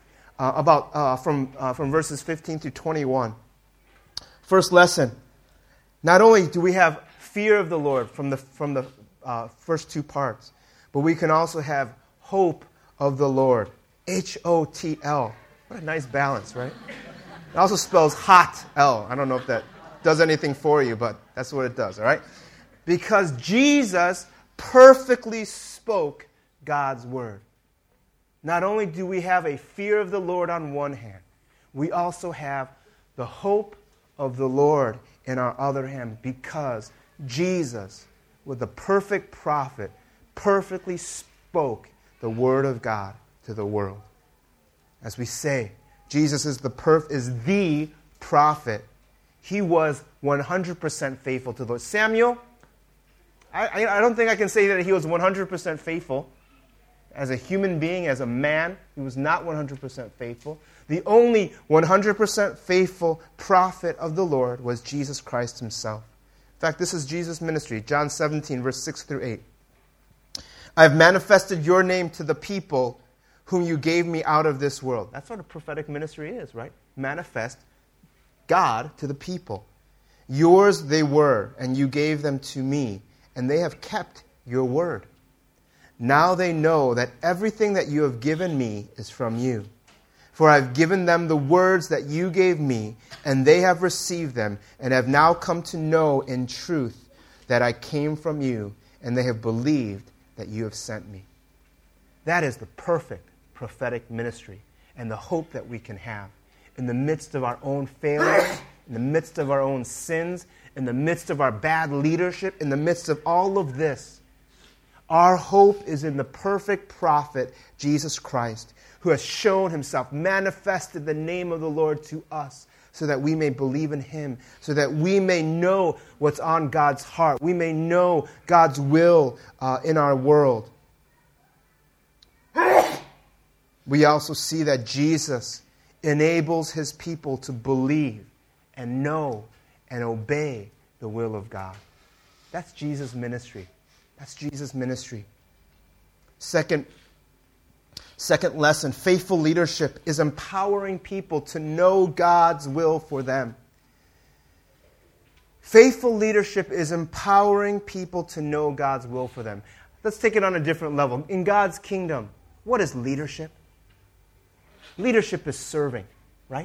from verses 15 through 21. First lesson, not only do we have fear of the Lord from the first two parts, but we can also have hope of the Lord. H-O-T-L. What a nice balance, right? It also spells hot L. I don't know if that does anything for you, but that's what it does, all right? Because Jesus perfectly spoke God's word. Not only do we have a fear of the Lord on one hand, we also have the hope of the Lord in our other hand, because Jesus, with the perfect prophet, perfectly spoke the word of God to the world. As we say, Jesus is the prophet. He was 100% faithful to the Lord. Samuel, I don't think I can say that he was 100% faithful. As a human being, as a man, he was not 100% faithful. The only 100% faithful prophet of the Lord was Jesus Christ himself. In fact, this is Jesus' ministry. John 17, verse 6 through 8. I have manifested your name to the people whom you gave me out of this world. That's what a prophetic ministry is, right? Manifest God to the people. Yours they were, and you gave them to me, and they have kept your word. Now they know that everything that you have given me is from you. For I have given them the words that you gave me, and they have received them, and have now come to know in truth that I came from you, and they have believed that you have sent me. That is the perfect prophetic ministry and the hope that we can have in the midst of our own failures, in the midst of our own sins, in the midst of our bad leadership, in the midst of all of this. Our hope is in the perfect prophet, Jesus Christ, who has shown himself, manifested the name of the Lord to us, so that we may believe in him, so that we may know what's on God's heart. We may know God's will in our world. We also see that Jesus enables his people to believe and know and obey the will of God. That's Jesus' ministry. That's Jesus' ministry. Second lesson, faithful leadership is empowering people to know God's will for them. Faithful leadership is empowering people to know God's will for them. Let's take it on a different level. In God's kingdom, what is leadership? Leadership is serving, right?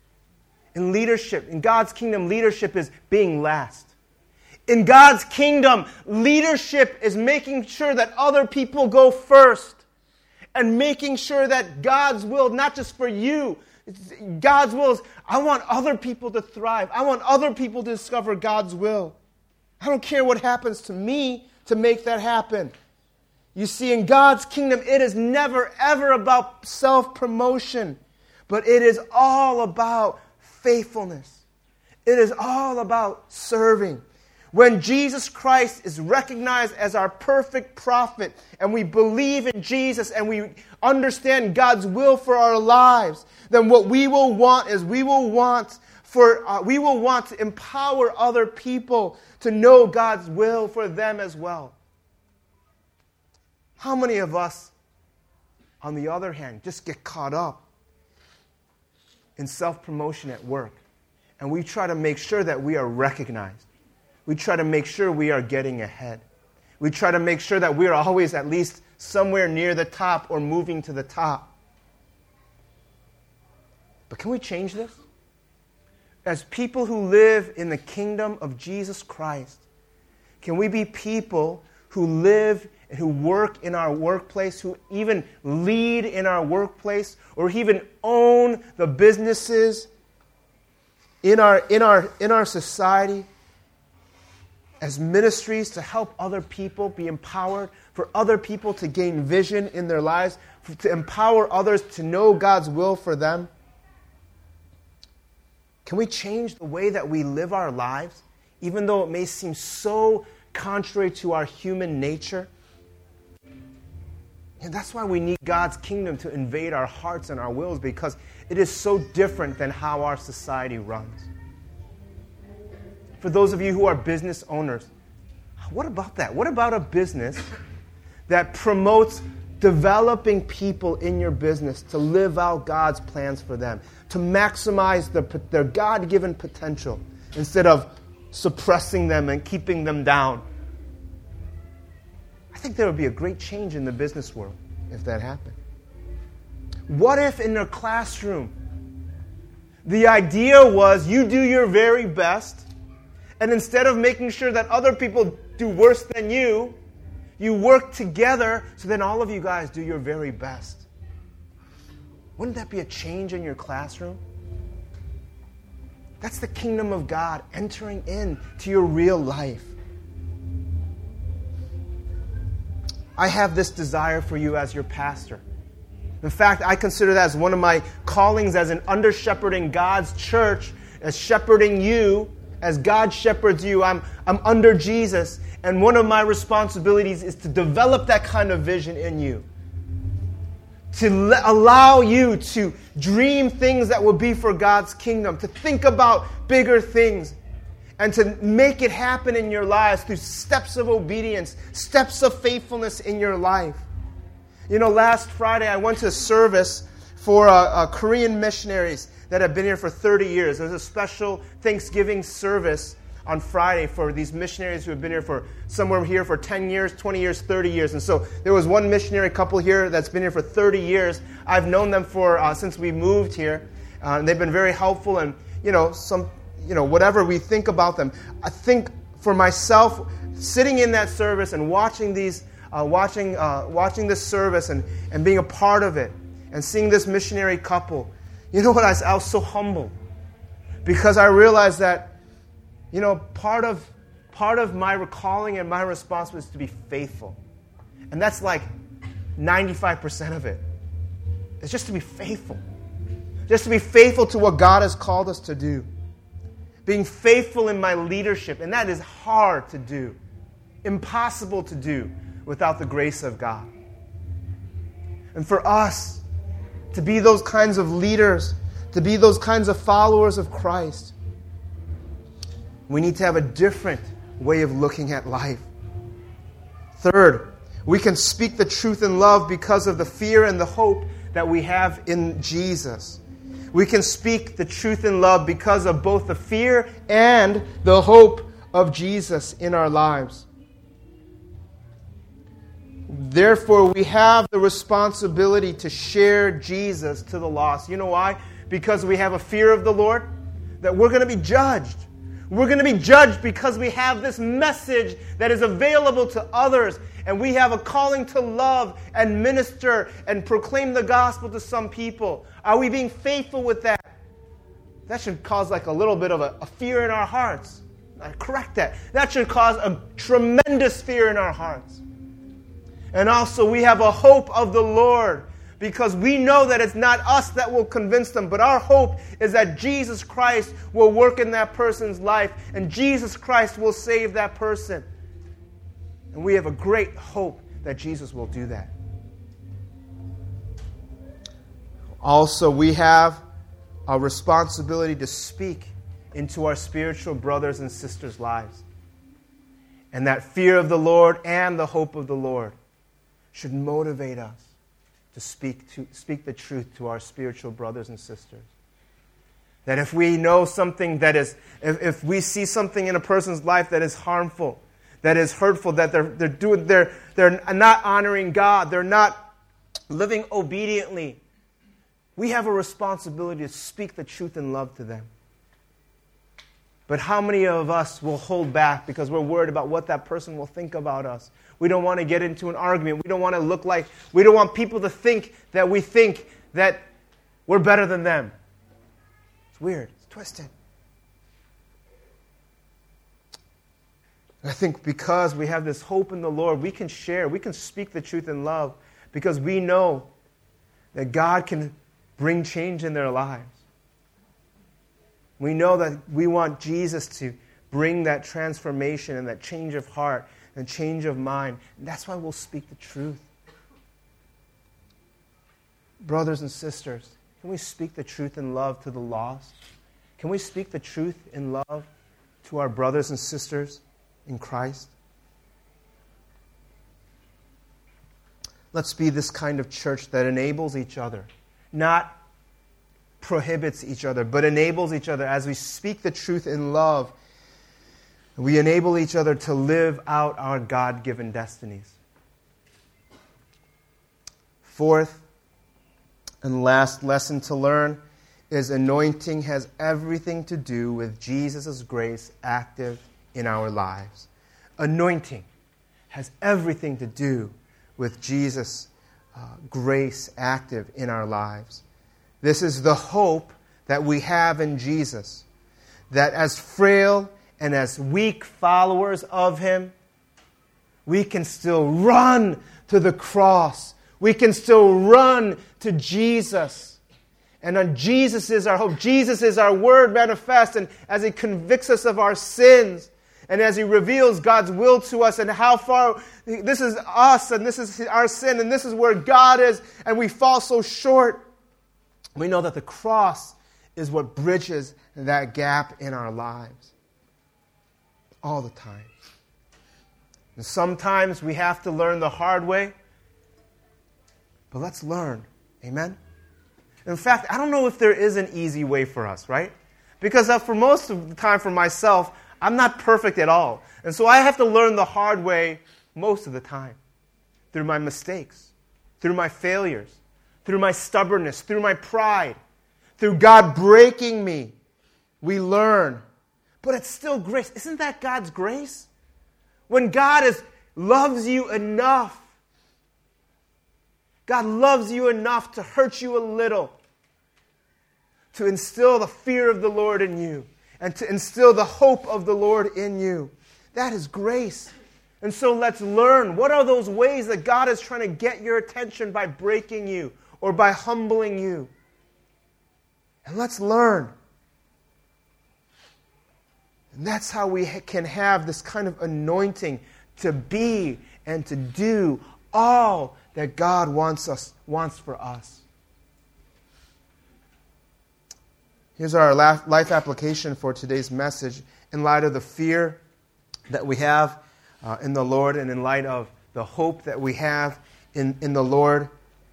In God's kingdom, leadership is being last. In God's kingdom, leadership is making sure that other people go first and making sure that God's will, not just for you, God's will is, I want other people to thrive. I want other people to discover God's will. I don't care what happens to me to make that happen. You see, in God's kingdom, it is never, ever about self-promotion, but it is all about faithfulness. It is all about serving. When Jesus Christ is recognized as our perfect prophet, and we believe in Jesus and we understand God's will for our lives, then what we will want is we will want to empower other people to know God's will for them as well. How many of us, on the other hand, just get caught up in self-promotion at work, and we try to make sure that we are recognized? We try to make sure we are getting ahead. We try to make sure that we are always at least somewhere near the top or moving to the top. But can we change this? As people who live in the kingdom of Jesus Christ, can we be people who live and who work in our workplace, who even lead in our workplace, or even own the businesses in our society, as ministries to help other people be empowered, for other people to gain vision in their lives, to empower others to know God's will for them? Can we change the way that we live our lives, even though it may seem so contrary to our human nature? And that's why we need God's kingdom to invade our hearts and our wills, because it is so different than how our society runs. For those of you who are business owners, what about that? What about a business that promotes developing people in your business to live out God's plans for them, to maximize their God-given potential instead of suppressing them and keeping them down. I think there would be a great change in the business world if that happened. What if in their classroom, the idea was you do your very best, and instead of making sure that other people do worse than you work together so then all of you guys do your very best? Wouldn't that be a change in your classroom? That's the kingdom of God entering into your real life. I have this desire for you as your pastor. In fact, I consider that as one of my callings as an under-shepherding God's church, as shepherding you, as God shepherds you. I'm under Jesus, and one of my responsibilities is to develop that kind of vision in you. To allow you to dream things that will be for God's kingdom, to think about bigger things, and to make it happen in your lives through steps of obedience, steps of faithfulness in your life. You know, last Friday I went to a service for Korean missionaries that have been here for 30 years. There was a special Thanksgiving service on Friday for these missionaries who have been here for somewhere here for 10 years, 20 years, 30 years. And so there was one missionary couple here that's been here for 30 years. I've known them for since we moved here. They've been very helpful, and whatever we think about them. I think for myself, sitting in that service and watching these watching this service and being a part of it and seeing this missionary couple, you know what, I was so humbled because I realized that, you know, part of my calling and my responsibility is to be faithful. And that's like 95% of it. It's just to be faithful. Just to be faithful to what God has called us to do. Being faithful in my leadership, and that is hard to do. Impossible to do without the grace of God. And for us to be those kinds of leaders, to be those kinds of followers of Christ, we need to have a different way of looking at life. Third, we can speak the truth in love because of the fear and the hope that we have in Jesus. We can speak the truth in love because of both the fear and the hope of Jesus in our lives. Therefore, we have the responsibility to share Jesus to the lost. You know why? Because we have a fear of the Lord, that we're going to be judged. We're going to be judged because we have this message that is available to others, and we have a calling to love and minister and proclaim the gospel to some people. Are we being faithful with that? That should cause like a little bit of a fear in our hearts. I correct that. That should cause a tremendous fear in our hearts. And also we have a hope of the Lord, because we know that it's not us that will convince them, but our hope is that Jesus Christ will work in that person's life, and Jesus Christ will save that person. And we have a great hope that Jesus will do that. Also, we have a responsibility to speak into our spiritual brothers and sisters' lives. And that fear of the Lord and the hope of the Lord should motivate us to speak the truth to our spiritual brothers and sisters. That if we know something that is, if we see something in a person's life that is harmful, that is hurtful, that they're not honoring God, they're not living obediently, we have a responsibility to speak the truth in love to them. But how many of us will hold back because we're worried about what that person will think about us? We don't want to get into an argument. We don't want to we don't want people to think that we think that we're better than them. It's weird. It's twisted. I think because we have this hope in the Lord, we can speak the truth in love, because we know that God can bring change in their lives. We know that we want Jesus to bring that transformation and that change of heart and change of mind. And that's why we'll speak the truth. Brothers and sisters, can we speak the truth in love to the lost? Can we speak the truth in love to our brothers and sisters in Christ? Let's be this kind of church that enables each other, not prohibits each other, but enables each other as we speak the truth in love. We enable each other to live out our God-given destinies. Fourth and last lesson to learn is anointing has everything to do with Jesus' grace active in our lives. Anointing has everything to do with Jesus' grace active in our lives. This is the hope that we have in Jesus, that as frail and as weak followers of Him, we can still run to the cross. We can still run to Jesus. And on Jesus is our hope. Jesus is our Word manifest. And as He convicts us of our sins, and as He reveals God's will to us and how far this is us and this is our sin and this is where God is and we fall so short, we know that the cross is what bridges that gap in our lives. All the time. And sometimes we have to learn the hard way, but let's learn. Amen? In fact, I don't know if there is an easy way for us, right? Because for most of the time for myself, I'm not perfect at all. And so I have to learn the hard way most of the time. Through my mistakes, through my failures, through my stubbornness, through my pride, through God breaking me, we learn. But it's still grace. Isn't that God's grace? When God loves you enough, God loves you enough to hurt you a little, to instill the fear of the Lord in you, and to instill the hope of the Lord in you. That is grace. And so let's learn. What are those ways that God is trying to get your attention by breaking you or by humbling you? And let's learn. And that's how we can have this kind of anointing to be and to do all that God wants for us. Here's our life application for today's message in light of the fear that we have in the Lord and in light of the hope that we have in the Lord.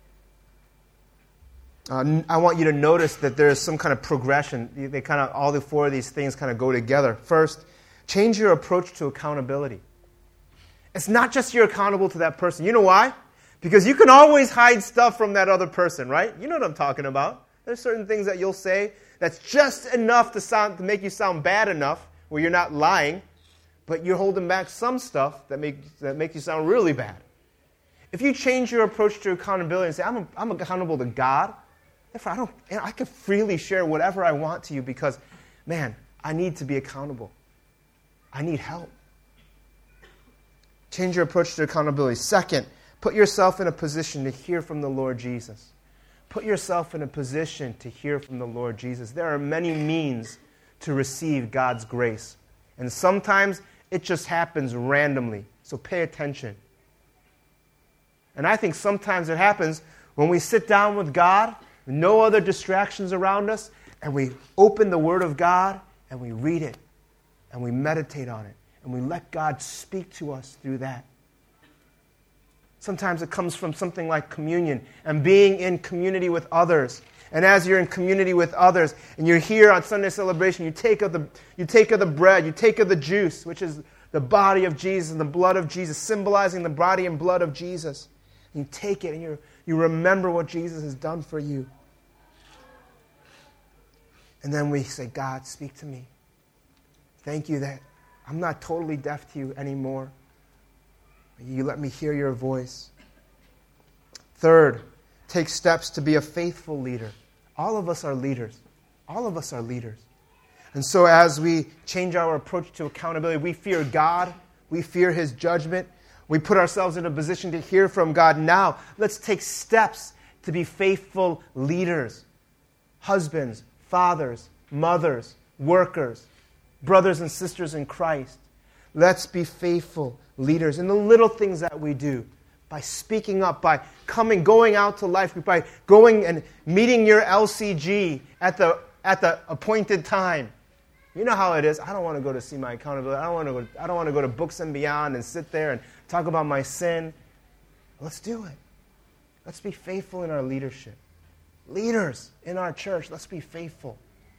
I want you to notice that there is some kind of progression. They kind of, all the four of these things kind of go together. First, change your approach to accountability. It's not just you're accountable to that person. You know why? Because you can always hide stuff from that other person, right? You know what I'm talking about. There's certain things that you'll say that's just enough to make you sound bad enough where you're not lying, but you're holding back some stuff that make you sound really bad. If you change your approach to accountability and say, I'm accountable to God, therefore I can freely share whatever I want to you because, man, I need to be accountable. I need help. Change your approach to accountability. Second, put yourself in a position to hear from the Lord Jesus. Put yourself in a position to hear from the Lord Jesus. There are many means to receive God's grace. And sometimes it just happens randomly. So pay attention. And I think sometimes it happens when we sit down with God, no other distractions around us, and we open the Word of God and we read it and we meditate on it and we let God speak to us through that. Sometimes it comes from something like communion and being in community with others. And as you're in community with others and you're here on Sunday celebration, you take of the bread, you take of the juice, which is the body of Jesus and the blood of Jesus, symbolizing the body and blood of Jesus. And you take it and you remember what Jesus has done for you. And then we say, God, speak to me. Thank you that I'm not totally deaf to you anymore. You let me hear your voice. Third, take steps to be a faithful leader. All of us are leaders. All of us are leaders. And so as we change our approach to accountability, we fear God. We fear His judgment. We put ourselves in a position to hear from God. Now, let's take steps to be faithful leaders. Husbands, fathers, mothers, workers, brothers and sisters in Christ. Let's be faithful leaders in the little things that we do, by speaking up, by going out to life, by going and meeting your LCG at the appointed time. You know how it is. I don't want to go to see my accountability. I don't want to go to Books and Beyond and sit there and talk about my sin. Let's do it. Let's be faithful in our leadership. Leaders in our church, let's be faithful.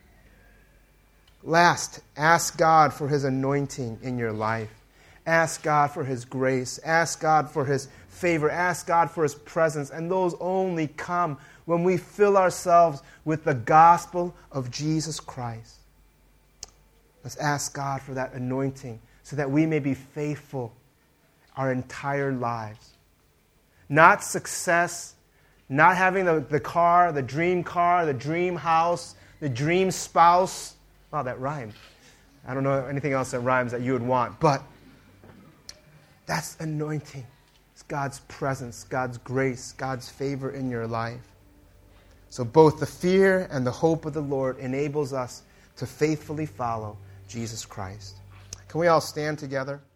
Last, ask God for His anointing in your life. Ask God for His grace. Ask God for His favor. Ask God for His presence. And those only come when we fill ourselves with the gospel of Jesus Christ. Let's ask God for that anointing so that we may be faithful our entire lives. Not success, not having the car, the dream house, the dream spouse. Wow, that rhymed. I don't know anything else that rhymes that you would want, but that's anointing. It's God's presence, God's grace, God's favor in your life. So both the fear and the hope of the Lord enables us to faithfully follow Jesus Christ. Can we all stand together?